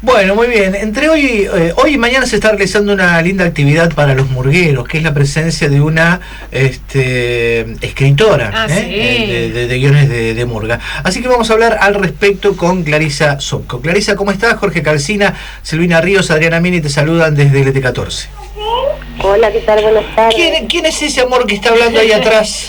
Bueno, muy bien. Entre hoy y mañana se está realizando una linda actividad para los murgueros, que es la presencia de una escritora sí. de guiones de murga. Así que vamos a hablar al respecto con Clarisa Sobco. Clarisa, ¿cómo estás? Jorge Calcina, Silvina Ríos, Adriana Mini te saludan desde el ET14. Hola, ¿qué tal? Buenas tardes. ¿Quién es ese amor que está hablando ahí atrás?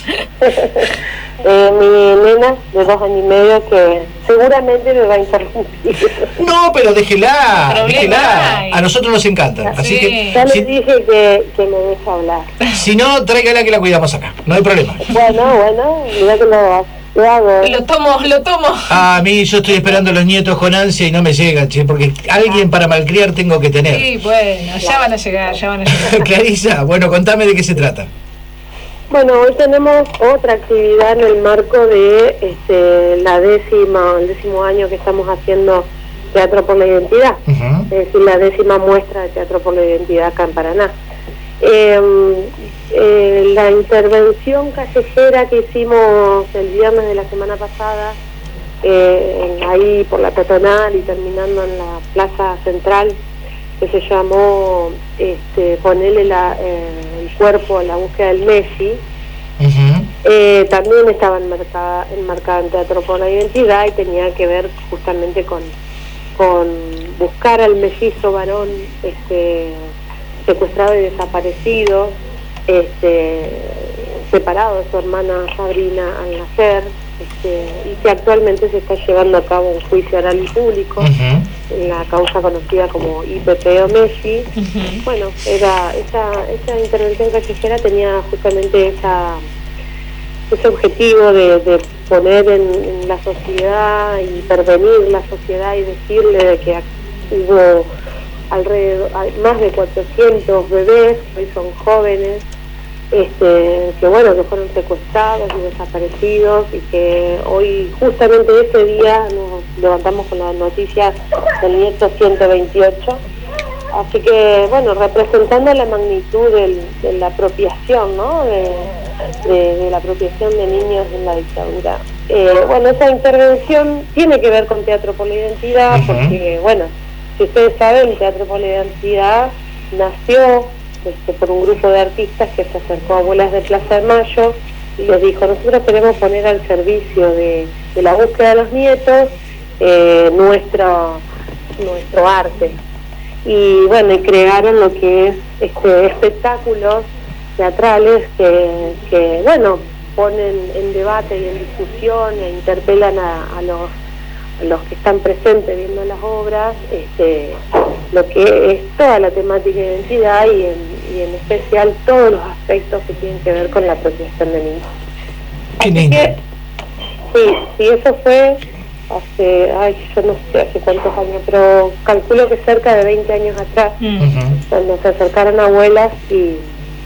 Mi nena de 2 años y medio que seguramente me va a interrumpir. No, pero déjela. A nosotros nos encanta. Sí. Así que Ya le dije que me deje hablar. Si no, tráigala que la cuidamos acá. No hay problema. Bueno, mira que lo hago. Lo tomo. A mí yo estoy esperando a los nietos con ansia y no me llegan, che, porque alguien para malcriar tengo que tener. Sí, bueno, ya van a llegar. Clarisa, bueno, contame de qué se trata. Bueno, hoy tenemos otra actividad en el marco de el 10º año que estamos haciendo Teatro por la Identidad, es decir, la 10ª muestra de Teatro por la Identidad acá en Paraná. La intervención callejera que hicimos el viernes de la semana pasada, ahí por la peatonal y terminando en la plaza central, que se llamó Ponerle el cuerpo a la búsqueda del Messi, también estaba enmarcada en Teatro por la Identidad y tenía que ver justamente con buscar al mellizo varón secuestrado y desaparecido, separado de su hermana Sabrina al nacer, y que actualmente se está llevando a cabo un juicio oral y público en la causa conocida como IPP o Messi. Bueno, esa intervención callejera tenía justamente ese objetivo de poner en la sociedad, intervenir la sociedad y decirle de que hubo más de 400 bebés, que hoy son jóvenes, que fueron secuestrados y desaparecidos, y que hoy justamente ese día nos levantamos con la noticia del nieto 128. Así que, bueno, representando la magnitud de la apropiación, ¿no? De la apropiación de niños en la dictadura. Esa intervención tiene que ver con Teatro por la Identidad, porque, bueno, si ustedes saben, Teatro por la Identidad nació por un grupo de artistas que se acercó a Abuelas de Plaza de Mayo y les dijo: nosotros queremos poner al servicio de la búsqueda de los nietos nuestro arte. Y bueno, y crearon lo que es espectáculos teatrales que ponen en debate y en discusión e interpelan a los que están presentes viendo las obras, lo que es toda la temática de identidad y en especial todos los aspectos que tienen que ver con la apropiación de niños. Qué lindo. Sí, eso fue yo no sé hace cuántos años, pero calculo que cerca de 20 años atrás, cuando se acercaron abuelas y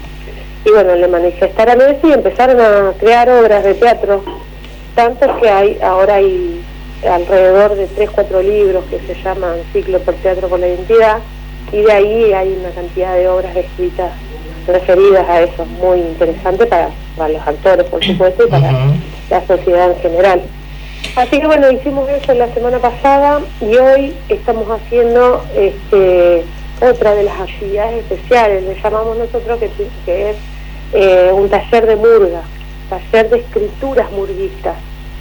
le manifestaron eso y empezaron a crear obras de teatro, tanto que ahora hay alrededor de 3-4 libros que se llaman Ciclo por Teatro por la Identidad, y de ahí hay una cantidad de obras escritas referidas a eso, muy interesante para los actores, por supuesto, y para la sociedad en general. Así que bueno, hicimos eso la semana pasada y hoy estamos haciendo otra de las actividades especiales, le llamamos nosotros, que es un taller de murga, taller de escrituras murguistas,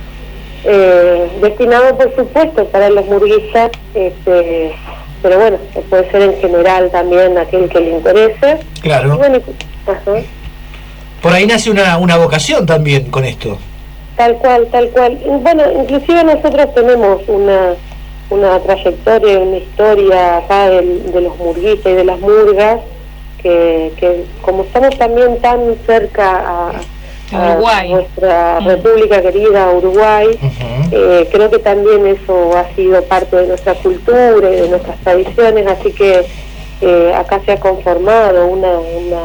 destinado por supuesto para los murguistas, pero bueno, puede ser en general también aquel que le interese. Claro. Por ahí nace una vocación también con esto. Tal cual. Bueno, inclusive nosotros tenemos una trayectoria, una historia acá de los murguistas y de las murgas, que como estamos también tan cerca a nuestra república querida Uruguay, creo que también eso ha sido parte de nuestra cultura y de nuestras tradiciones, así que acá se ha conformado una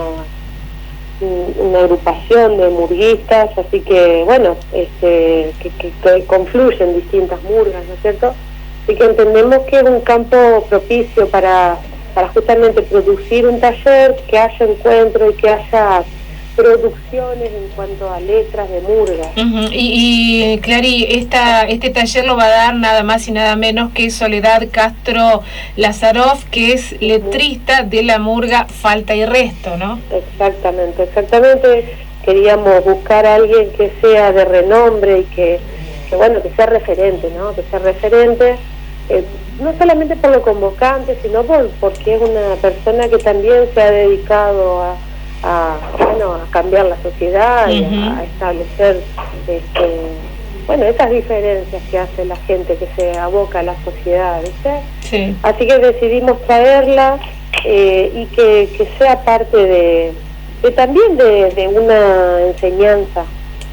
agrupación de murguistas, así que bueno, que confluyen distintas murgas, ¿no es cierto? Así que entendemos que es un campo propicio para justamente producir un taller, que haya encuentro y que haya producciones en cuanto a letras de murga. Y Clary, este taller lo va a dar nada más y nada menos que Soledad Castro Lazaroff, que es letrista de la murga Falta y Resto, ¿no? Exactamente. Queríamos buscar a alguien que sea de renombre y que sea referente, ¿no? Que sea referente, no solamente por lo convocante, sino porque es una persona que también se ha dedicado a cambiar la sociedad y a establecer esas diferencias que hace la gente que se aboca a la sociedad, ¿viste? Sí. Así que decidimos traerla y que sea parte también de una enseñanza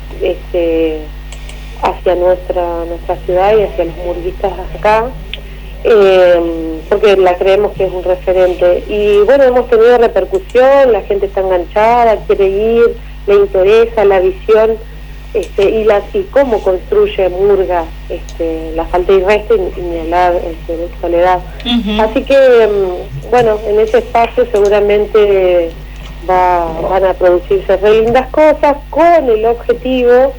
hacia nuestra ciudad y hacia los murguistas acá, porque la creemos que es un referente. Y bueno, hemos tenido repercusión, la gente está enganchada, quiere ir, le interesa la visión y cómo construye murga la Falta y Resto y ni hablar de Soledad. Así que en ese espacio seguramente van a producirse re lindas cosas con el objetivo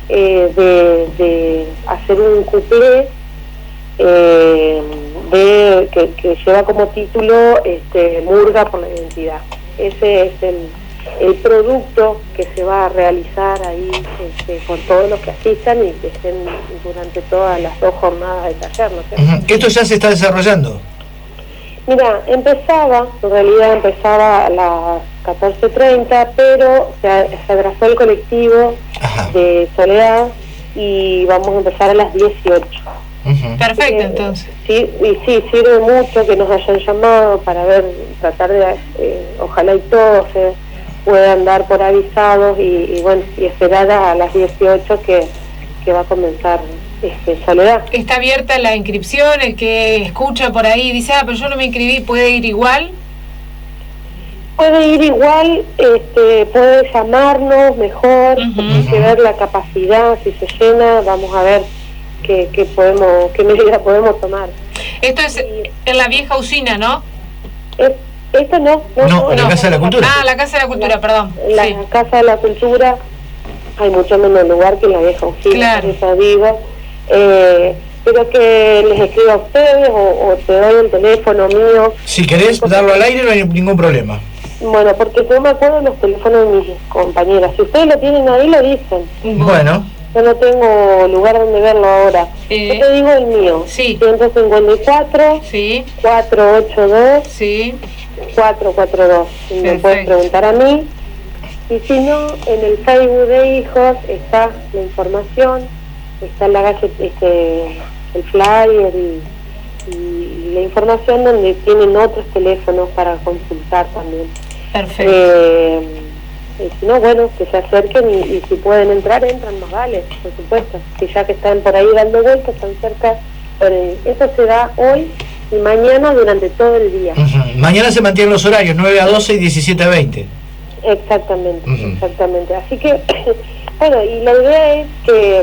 de hacer un cuplé que lleva como título Murga por la Identidad. Ese es el producto que se va a realizar ahí con todos los que asistan y que estén durante todas las 2 jornadas de taller, ¿no sé? ¿Esto ya se está desarrollando? Mira, en realidad empezaba a las 14:30, pero se abrazó el colectivo de Soledad y vamos a empezar a las 18. Perfecto, entonces. Sí, sirve mucho que nos hayan llamado para tratar de, ojalá y todos se puedan dar por avisados y esperar a las 18 que va a comenzar Soledad. ¿Está abierta la inscripción? El que escucha por ahí dice, pero yo no me inscribí, ¿puede ir igual? Puede ir igual, puede llamarnos mejor, hay que ver la capacidad, si se llena, vamos a ver qué medida podemos tomar. Esto es en la vieja usina, ¿no? Esto no, en la Casa de la Cultura. La Casa de la Cultura, perdón. La Casa de la Cultura hay mucho menos lugar que en la vieja usina, claro. Eso digo. Pero que les escriba a ustedes o te doy el teléfono mío. Si querés darlo al aire no hay ningún problema. Bueno, porque yo me acuerdo de los teléfonos de mis compañeras. Si ustedes lo tienen ahí, lo dicen. Bueno. Yo no tengo lugar donde verlo ahora. Yo te digo el mío. Sí. 154 sí. 482 sí. 442. Y me puedes preguntar a mí. Y si no, en el Facebook de Hijos está la información, está el flyer y la información donde tienen otros teléfonos para consultar también. Perfecto. Si no, que se acerquen y si pueden entrar, entran, más vale, por supuesto. Si ya que están por ahí dando vueltas, están cerca. Eso se da hoy y mañana durante todo el día. Mañana se mantienen los horarios, 9 a 12 y 17 a 20. Exactamente. Así que, y la idea es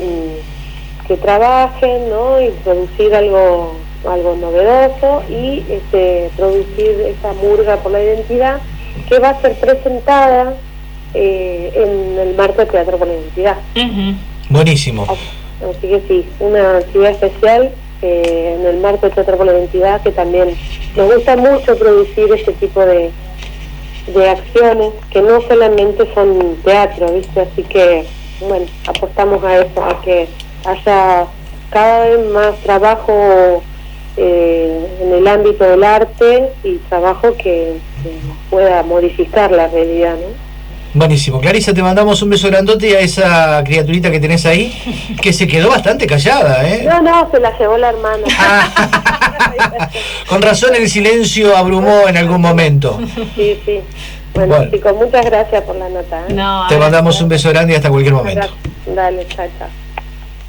que trabajen, ¿no? Y producir algo novedoso y producir esa murga por la identidad que va a ser presentada en el marco de Teatro por la Identidad. Buenísimo. Así que sí, una actividad especial en el marco de Teatro por la Identidad, que también nos gusta mucho producir este tipo de acciones que no solamente son teatro, ¿viste? Así que, apostamos a eso, a que haya cada vez más trabajo en el ámbito del arte y trabajo que pueda modificar la realidad, ¿no? Buenísimo. Clarisa, te mandamos un beso grandote a esa criaturita que tenés ahí, que se quedó bastante callada, ¿eh? No, se la llevó la hermana. Con razón el silencio abrumó en algún momento. Sí. Bueno, chicos, muchas gracias por la nota, ¿eh? Te mandamos un beso grande y hasta cualquier momento. Dale, chao.